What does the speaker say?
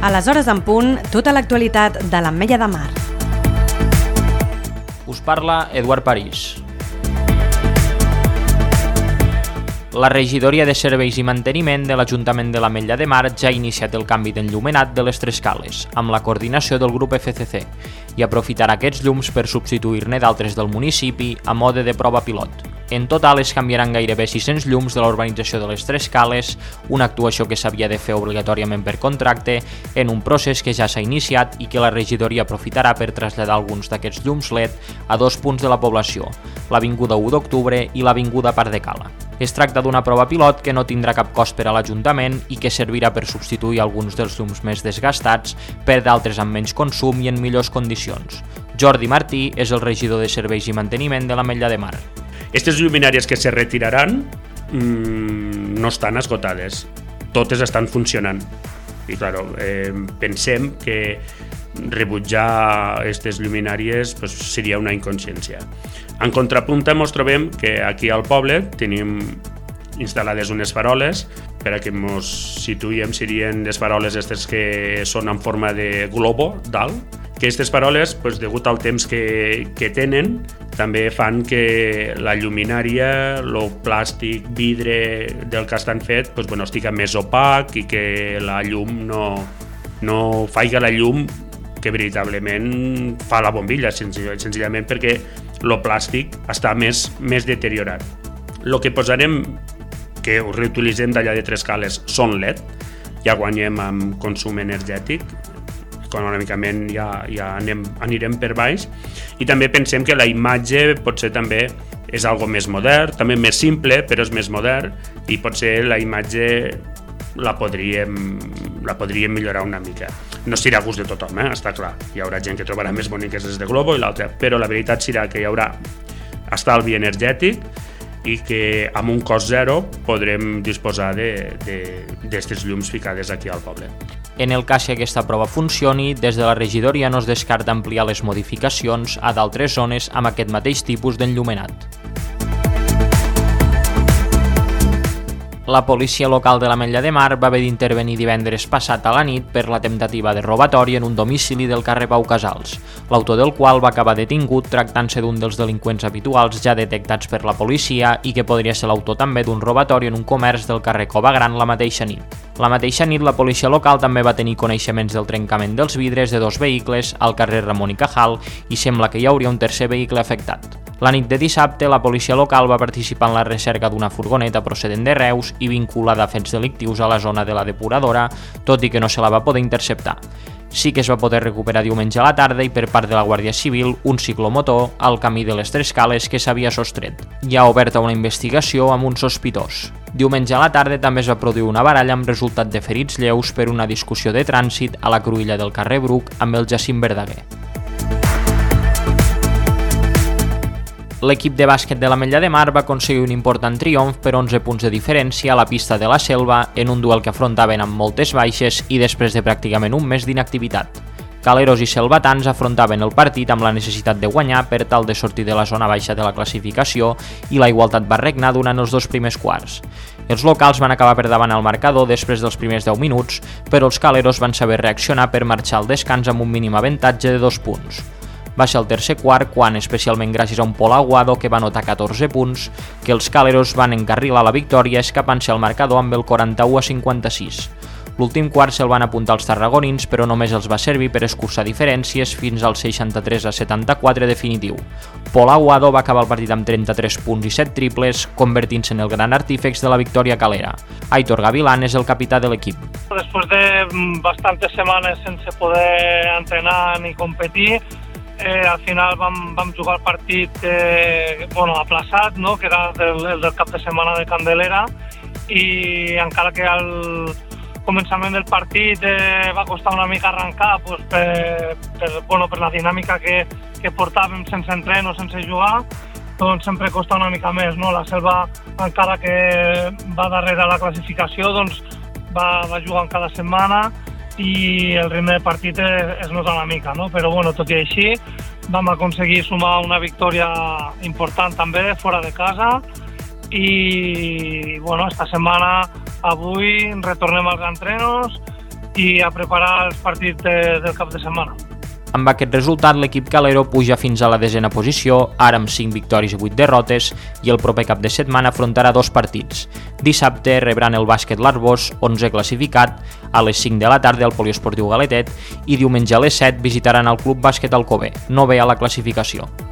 A les hores en punt, tota l'actualitat de l'Ametlla de Mar. Us parla Eduard París. La regidoria de Serveis i Manteniment de l'Ajuntament de l'Ametlla de Mar ja ha iniciat el canvi d'enllumenat de les tres cales, amb la coordinació del grup FCC, i aprofitarà aquests llums per substituir-ne d'altres del municipi a mode de prova pilot. En total es canviaran gairebé 600 llums de la urbanització de les tres cales, una actuació que s'havia de fer obligatòriament per contracte, en un procés que ja s'ha iniciat i que la regidoria aprofitarà per traslladar alguns d'aquests llums LED a dos punts de la població, l'Avinguda 1 d'Octubre i l'Avinguda Parc de Cala. Es tracta d'una prova pilot que no tindrà cap cost per a l'Ajuntament i que servirà per substituir alguns dels llums més desgastats per d'altres amb menys consum i en millors condicions. Jordi Martí és el regidor de Serveis i Manteniment de l'Ametlla de Mar. Aquestes lluminàries que se retiraran no estan esgotades, totes estan funcionant. I claro, pensem que rebutjar aquestes lluminàries seria una inconsciència. En contrapunta ens trobem que aquí al poble tenim instal·lades unes faroles, per a que ens situem serien les faroles aquestes que són en forma de globo dalt, que aquestes faroles, degut al temps que tenen, també fan que la lluminària, el plàstic, vidre del que estan fet, estigui més opac i que la llum no faci la llum que veritablement fa la bombilla, senzillament perquè el plàstic està més deteriorat. El que posarem, que ho reutilitzem d'allà de tres cales, són LED, ja guanyem amb consum energètic, econòmicament ja anirem per baix, i també pensem que la imatge potser també és algo més modern, també més simple, però és més modern, i potser la imatge la podríem millorar una mica. No serà a gust de tothom, està clar. Hi haurà gent que trobarà més boniques les de globo i l'altra, però la veritat serà que hi haurà estalvi energètic i que amb un cost zero podrem disposar d'aquestes llums ficades aquí al poble. En el cas que aquesta prova funcioni, des de la regidoria no es descarta ampliar les modificacions a d'altres zones amb aquest mateix tipus d'enllumenat. La policia local de l'Ametlla de Mar va haver d'intervenir divendres passat a la nit per la temptativa de robatori en un domicili del carrer Pau Casals, l'autor del qual va acabar detingut tractant-se d'un dels delinqüents habituals ja detectats per la policia i que podria ser l'autor també d'un robatori en un comerç del carrer Cova Gran la mateixa nit. La mateixa nit, la policia local també va tenir coneixements del trencament dels vidres de dos vehicles al carrer Ramon i Cajal i sembla que hi hauria un tercer vehicle afectat. La nit de dissabte, la policia local va participar en la recerca d'una furgoneta procedent de Reus i vinculada a fets delictius a la zona de la depuradora, tot i que no se la va poder interceptar. Sí que es va poder recuperar diumenge a la tarda i per part de la Guàrdia Civil un ciclomotor al camí de les tres cales que s'havia sostret. Hi ha oberta una investigació amb un sospitós. Diumenge a la tarda també es va produir una baralla amb resultat de ferits lleus per una discussió de trànsit a la cruïlla del carrer Bruc amb el Jacint Verdaguer. L'equip de bàsquet de l'Ametlla de Mar va aconseguir un important triomf per 11 punts de diferència a la pista de la Selva en un duel que afrontaven amb moltes baixes i després de pràcticament un mes d'inactivitat. Caleros i selvatans afrontaven el partit amb la necessitat de guanyar per tal de sortir de la zona baixa de la classificació i la igualtat va regnar durant els dos primers quarts. Els locals van acabar per davant al marcador després dels primers 10 minuts, però els caleros van saber reaccionar per marxar al descans amb un mínim avantatge de 2 punts. Va ser el tercer quart quan, especialment gràcies a un Pol Aguado que va anotar 14 punts, que els caleros van encarrilar la victòria escapant-se al marcador amb el 41-56. L'últim quart se'l van apuntar els tarragonins, però només els va servir per escurçar diferències fins al 63-74 definitiu. Pol Aguado va acabar el partit amb 33 punts i 7 triples, convertint-se en el gran artífex de la victòria calera. Aitor Gavilán és el capità de l'equip. Després de bastantes setmanes sense poder entrenar ni competir, al final vam jugar el partit aplaçat, que era el del cap de setmana de Candelera, i encara que al començament del partit va costar una mica arrencar per la dinàmica que portàvem sense entren o sense jugar, doncs sempre costa una mica més. La Selva, encara que va darrere la classificació, va jugant cada setmana i el ritme de partit es nota una mica, però tot i així vam aconseguir sumar una victòria important també fora de casa i esta setmana avui retornem als entrenos i a preparar els partits del cap de setmana. Amb aquest resultat, l'equip calero puja fins a la 10a posició, ara amb 5 victòries i 8 derrotes, i el proper cap de setmana afrontarà 2 partits. Dissabte rebran el bàsquet l'Arbós, 11 classificat, a les 5 de la tarda al Poliesportiu Galetet, i diumenge a les 7 visitaran el Club Bàsquet Alcover, 9è a la classificació.